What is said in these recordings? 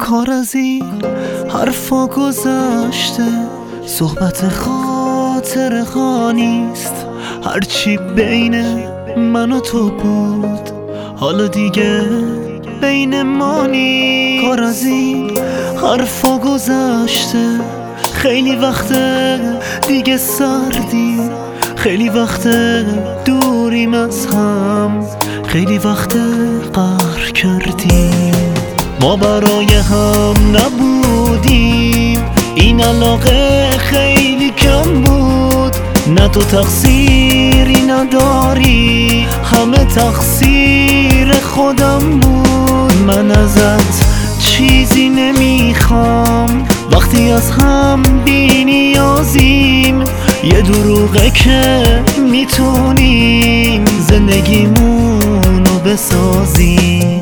کار از این حرفا گذشته، صحبت خاطر خانیست. هرچی بین من و تو بود حالا دیگه بین ما نیست. کار از این حرفا گذشته، خیلی وقته دیگه سردیم، خیلی وقته دوریم از هم، خیلی وقته قهر کردیم. ما برای هم نبودیم، این علاقه خیلی کم بود. نه تو تقصیری نداری، همه تقصیر خودم بود. من ازت چیزی نمیخوام، وقتی از هم بی نیازیم. یه دروغه که میتونیم زندگیمونو بسازیم.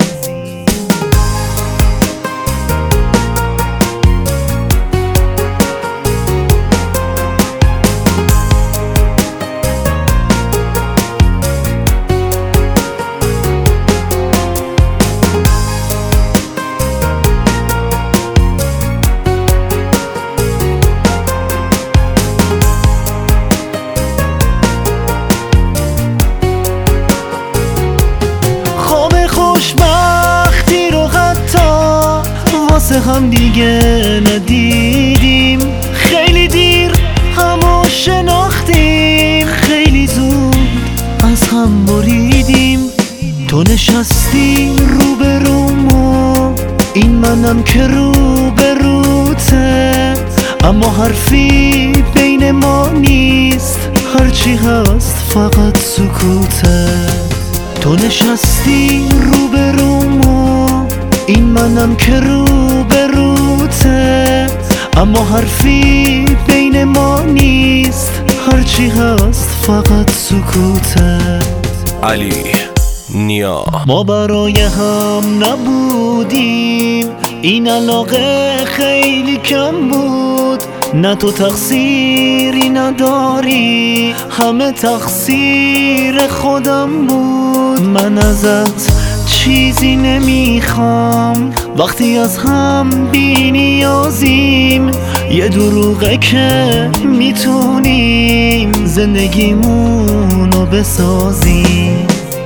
خوشبختی رو حتی واسه هم دیگه ندیدیم. خیلی دیر همو شناختیم، خیلی زود از هم بریدیم. تو نشستی روبرومو، این منم که روبروته، اما حرفی بین ما نیست. هرچی هست فقط سکوته. تو نشستی روبرومو، این منم که روبروته، اما حرفی بین ما نیست. هرچی هست فقط سکوته. علی نیا. ما برای هم نبودیم، این علاقه خیلی کم بود. نه تو تقصیری نداری، همه تقصیر خودم بود. من ازت چیزی نمیخوام، وقتی از هم بی نیازیم. یه دروغه که میتونیم زندگیمونو بسازیم.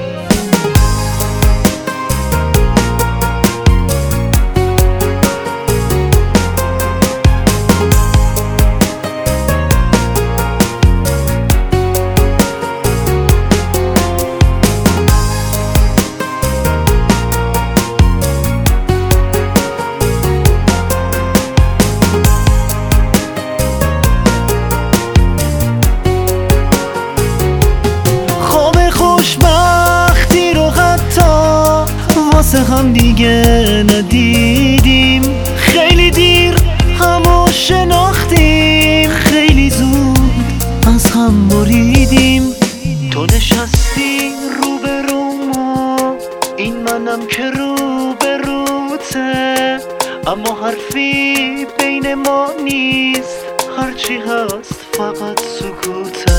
خوشبختی رو حتی واسه هم دیگه ندیدیم. خیلی دیر همو شناختیم، خیلی زود از هم بریدیم. تو نشستی روبرومو، این منم که روبروته، اما حرفی بین ما نیست. هرچی هست فقط سکوته.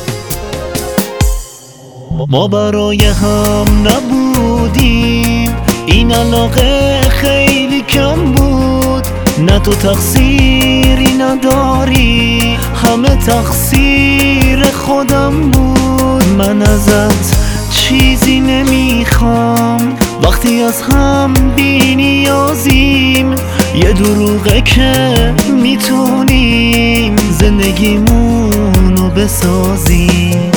ما برای هم نبودیم، این علاقه خیلی کم بود. نه تو تقصیری نداری، همه تقصیر خودم بود. من ازت چیزی نمیخوام، وقتی از هم بی نیازیم. یه دروغه که میتونیم زندگیمونو بسازیم.